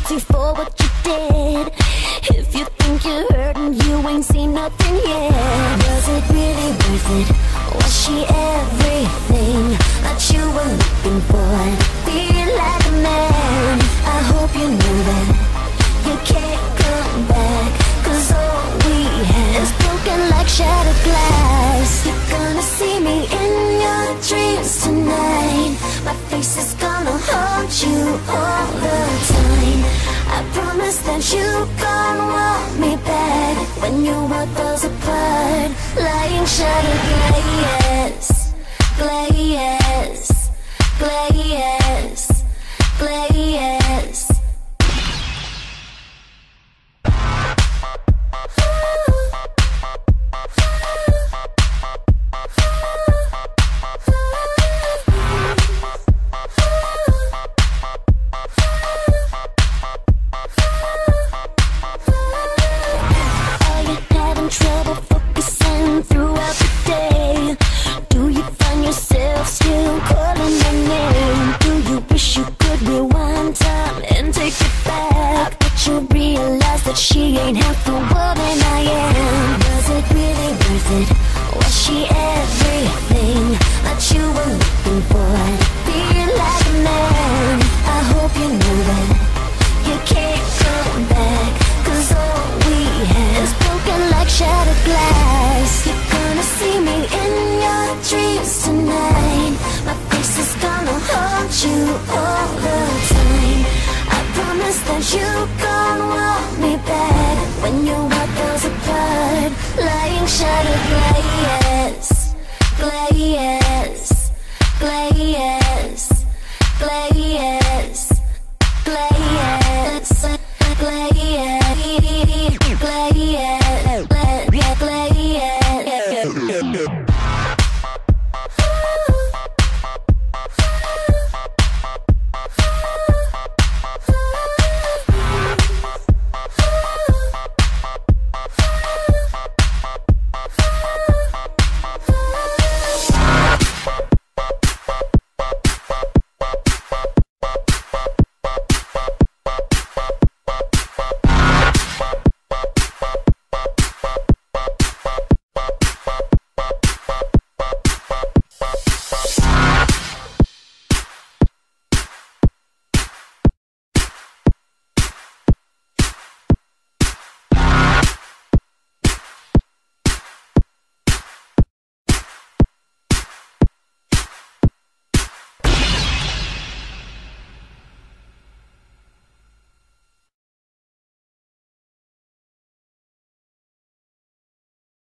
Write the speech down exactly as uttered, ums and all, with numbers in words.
guilty for what you did. If you think you're hurting, you ain't seen nothing yet. Was it really worth it? Was she everything that you were looking for? Feel like a man. I hope you know that you can't come back, 'cause all we have is broken like shattered glass. You're gonna see me in your dreams tonight. My face is gonna haunt you all the time. I promise that you gon' want me back when your world falls apart. Lying shattered glass, glass, glass, glass. Trouble focusing throughout the day. Do you find yourself still calling my name? Do you wish you could rewind time and take it back? But you realize that she ain't half the woman I am. Was it really worth it? Was she everything that you were looking for? Feel like a man. I hope you know that you can't come back, 'cause all we have is broken like shattered glass. You're gonna see me in your dreams tonight. My face is gonna haunt you all the time. I promise that you gon' want me back when your world falls apart. Lying shattered glass, glass, glass, glass.